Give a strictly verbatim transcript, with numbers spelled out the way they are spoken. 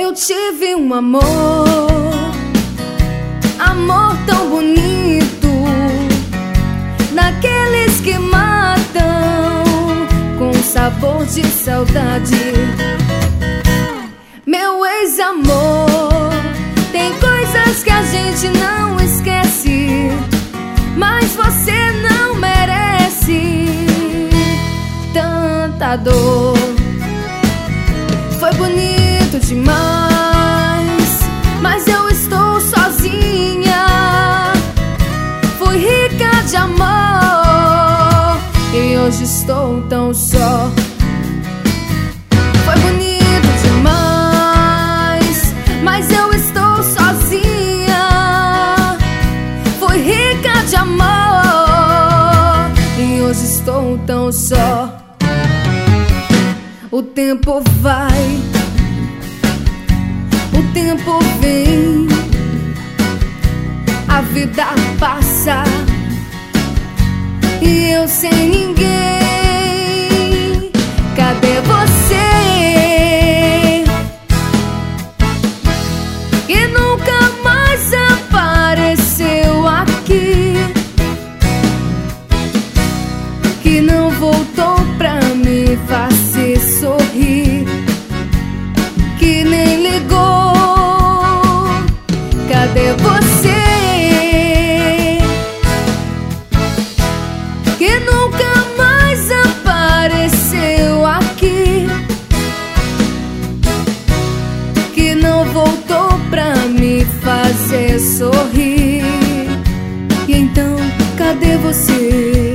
Eu tive um amor, amor tão bonito, daqueles que matam com sabor de saudade. Meu ex-amor, tem coisas que a gente não esquece, mas você não merece tanta dor. Foi bonito demais, mas eu estou sozinha. Fui rica de amor e hoje estou tão só. Foi bonito demais, mas eu estou sozinha. Fui rica de amor e hoje estou tão só. O tempo vai, o tempo vem, a vida passa e eu sem ninguém. Cadê você que nunca mais apareceu aqui, que não voltou pra me fazer sorrir, que nem ligou? Cadê você que nunca mais apareceu aqui, que não voltou pra me fazer sorrir? E então, cadê você?